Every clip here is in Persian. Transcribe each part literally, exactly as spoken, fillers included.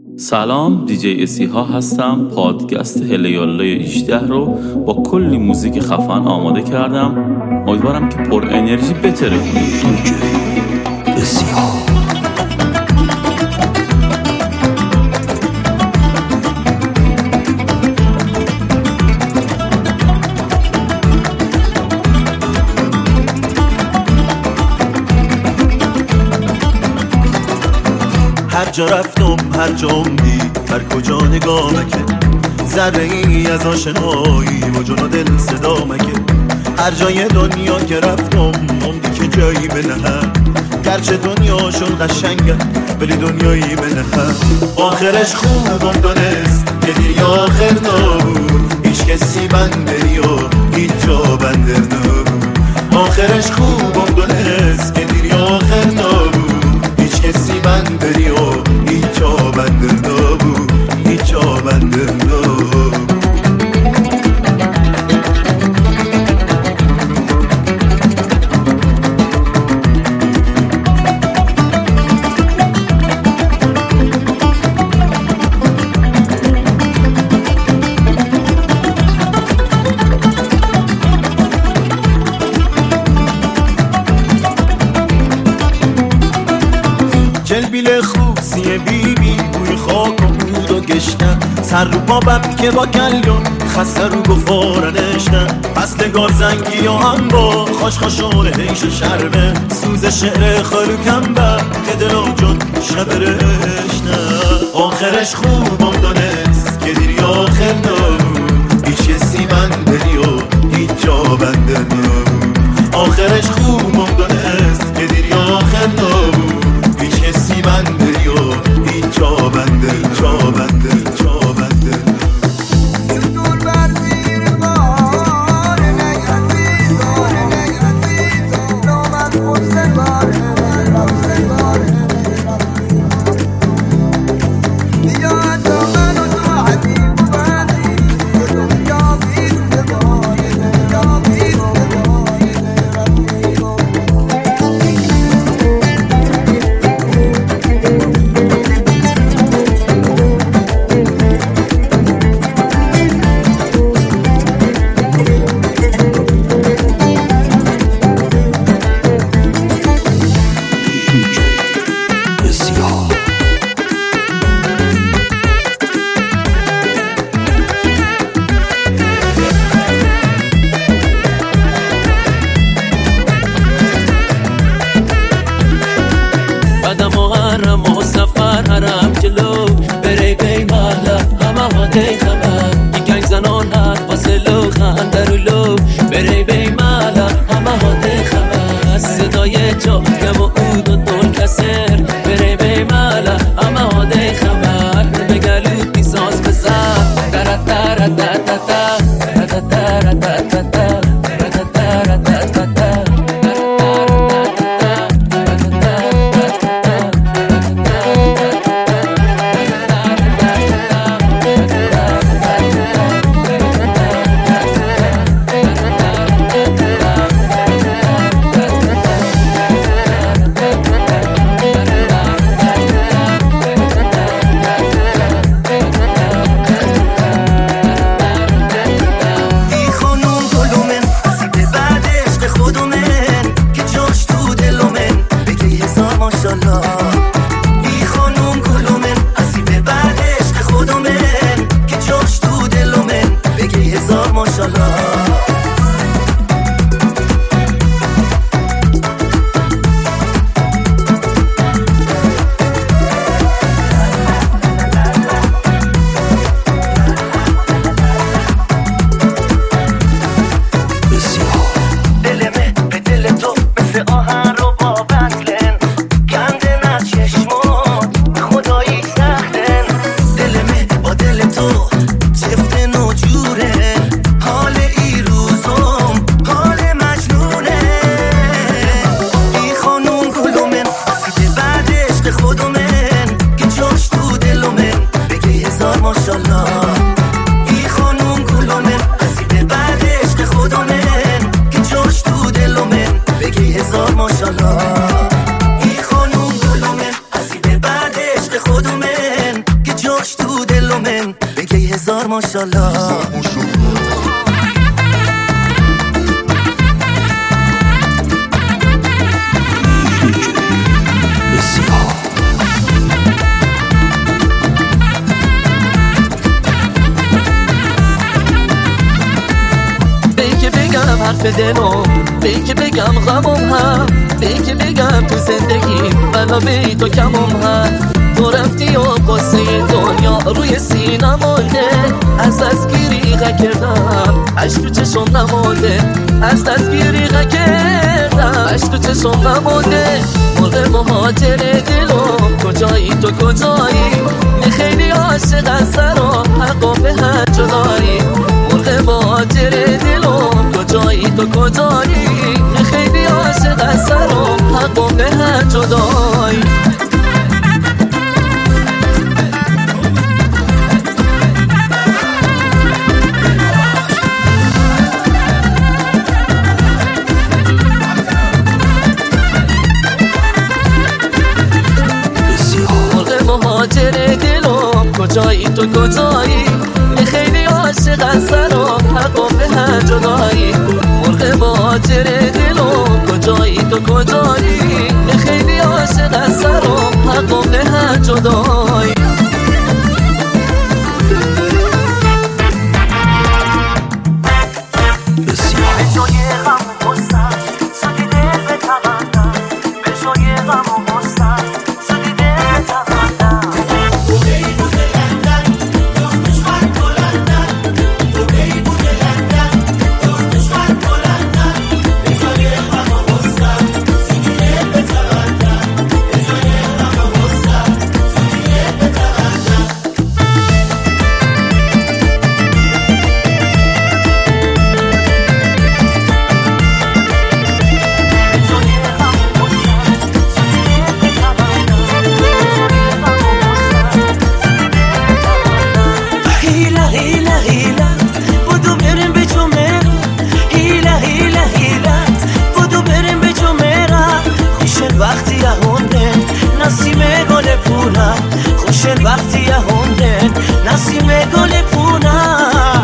سلام، دیجی اسیها هستم. پادکست هلیاله هجده رو با کلی موزیک خفن آماده کردم. امیدوارم که پر انرژی بتره کنید. دیجی اسیها. هر جا رفتم، هر جا اومدی، هر کجا نگاه مکه ذره ای از آشنایی و جون و دل صدا مکه. هر جای دنیا که رفتم اومدی که جایی بنه، گرچه دنیاشون قشنگه ولی دنیایی بنه. آخرش خوبم دانست که دیگه آخر نبود، هیچ کسی بندری و هیچ جا بندر نبود. آخرش خوبم دانست که دیگه آخر نبود، هیچ کسی بندری و هیچ جا بندر نبود، هیچ جا بندر نبود. جلبیل خوبسیه بی بی بوی خاک و بود و گشتن، سر رو با بب که با کلیون خسته رو گفارنشتن. فصل گارزنگی و هم با خوش خوشونه هیش و شرمه، سوز شعر خالو کمبه که دل و جون شب رشتن. آخرش خوبم دانست که دیری آخر نبود، هیچ کسی بندری و هیچ جا بنده نبود. آخرش خوبم دانست که دیری آخر نبود، هیچ کسی بندری و هیچ جا بنده جا بنده جا بنده. کل من بگی هزار ماشالله. حرف دلم بی که بگم غمم هم بی که بگم تو زندگی بلا تو کمم هم تو رفتی و قصه دنیا روی سینه مالده از دستگیری غ کردم عشق تو چشم نمالده از دستگیری غ کردم عشق تو چشم نمالده مرغ مهاجر دلم کجایی تو کجایی می خیلی عاشق از سر و حقا به هر جدایی مرغ مهاجر دلم کجایی تو کجایی خیلی عاشق از سرم حقم به هر جدایی مرغ مهاجر دلم کجایی تو کجایی خیلی عاشق از سرم حقم به هر جدایی مرغ مهاجر دلم کجایی تو کجایی خیلی عاشق از سرم حقم به هر جدایی خوشن وقتی یه هنده نسیم گل پونه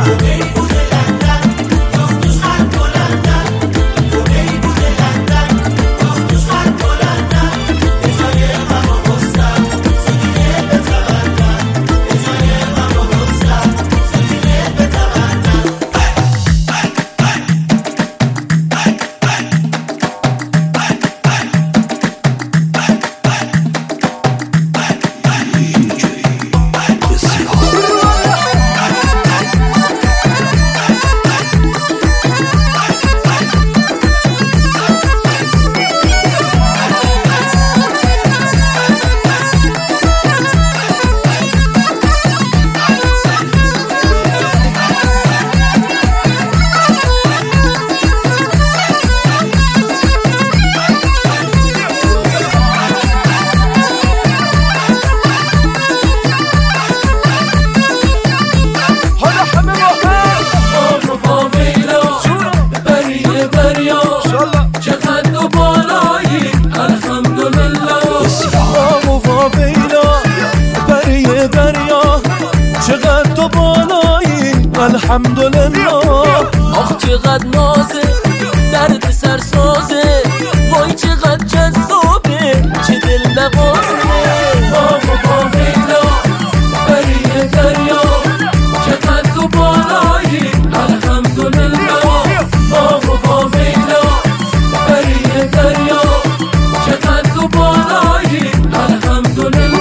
الحمدلله آخ چقدر نازه درد سرسازه وای چقدر جذابه چه دل نوازه آخ با ویلا بریه دریا چقدر تو بالایی الحمدلله آخ با ویلا بریه دریا چقدر تو بالایی الحمدلله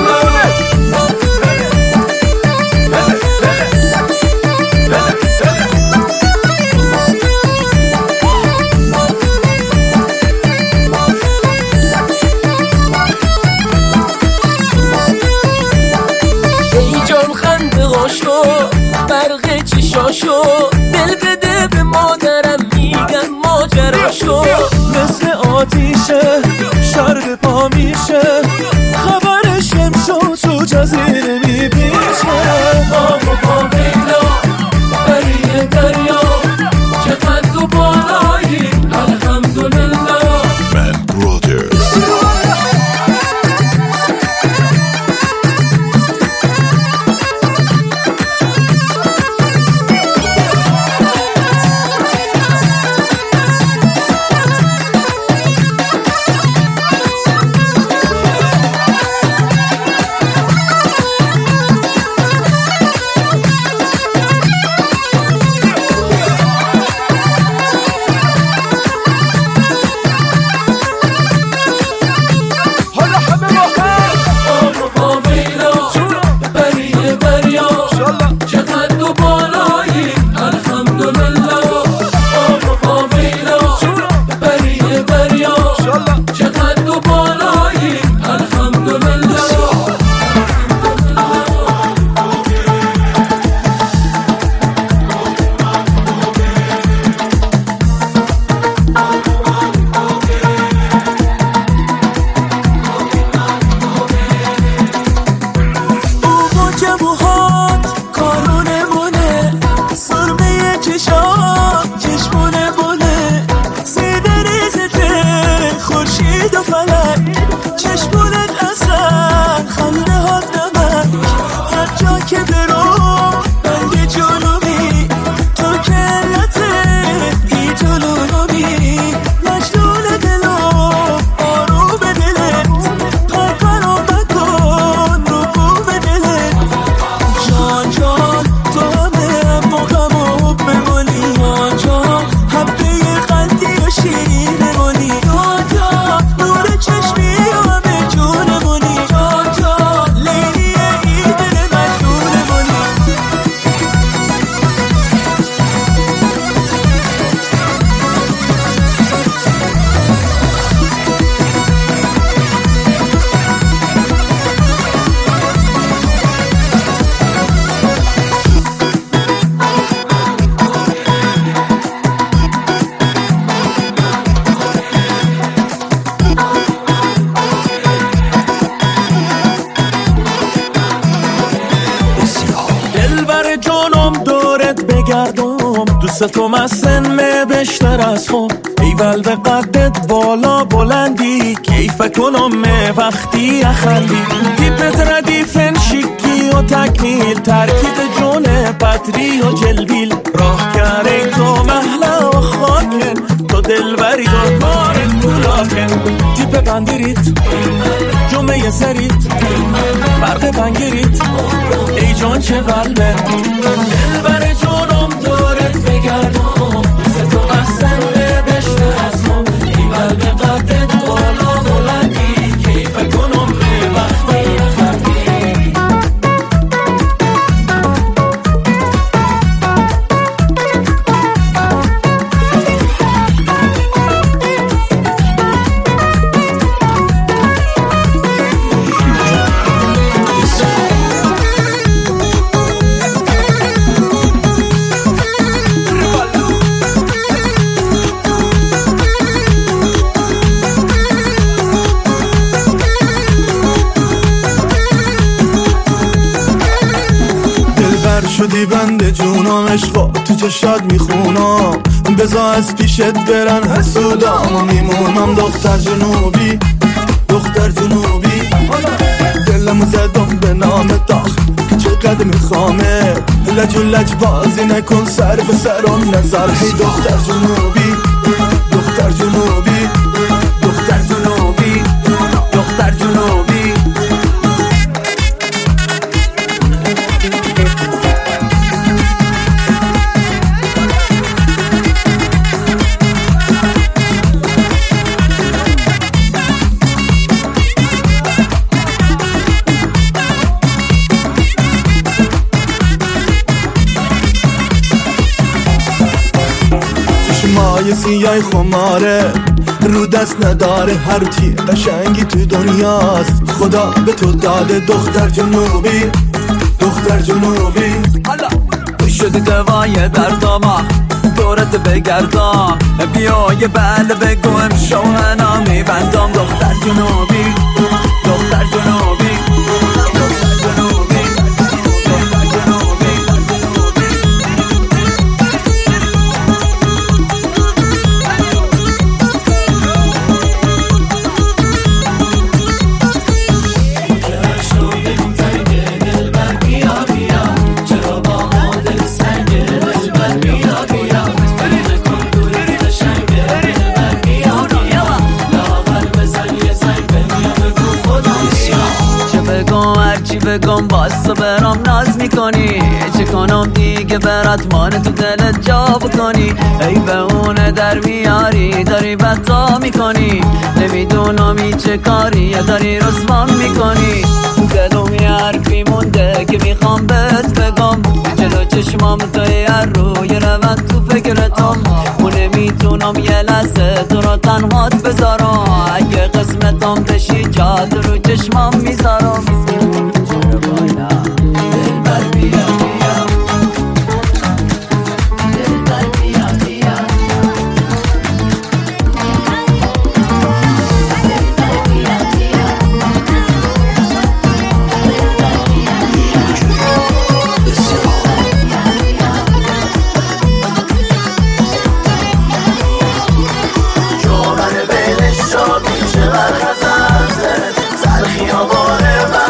برق چشاشو دل بده به مادرم میگن ماجراشو مثل آتیشه شرب پا میشه خبرش امشو تو جزیره میپیشه آقا با ویلا بریه دریا چقدر تو بالایی الحمدلله من برادرز بگردم دوست تو مسن بیشتر از خون ایول به قدت بالا بلندی کیف کنم وقتی اخندی تیپت ردیفن شکی و تکمیل ترکیب جون پتری و جلبیل راه کرده تو محلا و خاکن تو دلبری و کارت بلاکن تیپ بندیریت جمعه سریت فرق بنگیریت ای جان چه قلبه دلبر جونم دورت بگردم دوست تو اصلا بشته از ما ایول به قدت بالا بلندی کیف کنم به وقتی خندی شدی بند جونم عشقا تو چشات میخونم بزا از پیشت برن حسودم و میمونم دختر جنوبی دختر جنوبی دلمو زدم به نام داخ چقدر میخوامه لج و لج بازی نکن سر به سرم نظر هی دختر جنوبی دختر جنوبی دختر جنوبی دختر جنوبی مای سیای خماره رو دست نداره هر چی قشنگی تو دنیاست خدا به تو داده دختر جنوبی دختر جنوبی تو شدی دوای درداما دورت بگردم بیا یه بله بگو امشو انا میبندم دختر جنوبی دختر جنوبی دختر جنوبی دختر جنوبی بگم باز برام ناز میکنی چه کنم دیگه برات مان تو دلت جا بکنی ای به اونه در میاری داری بطا میکنی نمیدونم چه کاری داری رسوان میکنی تو دلم یه حرفی مونده که میخوام بهت بگم جلو چشمام توی هر روی روند تو فکرتم و نمیتونم یه لحظه تو رو تنهات بذارم اگه قسمتم بشی جاد رو چشمام میذارم سر خیابان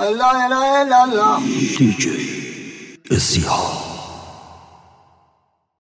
الله لا اله الا الله دی جی اسیها.